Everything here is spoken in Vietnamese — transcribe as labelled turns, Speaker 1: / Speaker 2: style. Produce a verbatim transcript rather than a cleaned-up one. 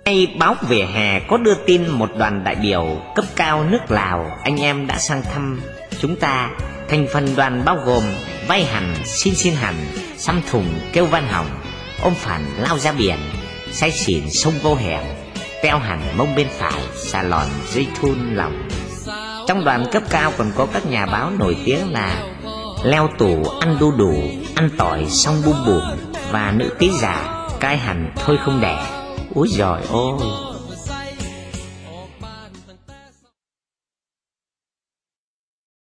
Speaker 1: Nay báo Vỉa Hè có đưa tin một đoàn đại biểu cấp cao nước Lào anh em đã sang thăm chúng ta. Thành phần đoàn bao gồm Vai Hẳn, Xin Xin Hẳn, Xăm Thùng, Kêu Văn Hỏng, Ôm Phản, Lao Ra Biển, Say Xỉn, Sông Vô Hẻm, Teo Hẳn, Mông Bên Phải, Xà Lòn, Dây Thun, Lòng. Trong đoàn cấp cao còn có các nhà báo nổi tiếng là Leo Tủ, Ăn Đu Đủ, Ăn Tỏi, Xong Bum Bùm và nữ ký giả Cai Hẳn Thôi Không Đẻ. Úi giời ôi!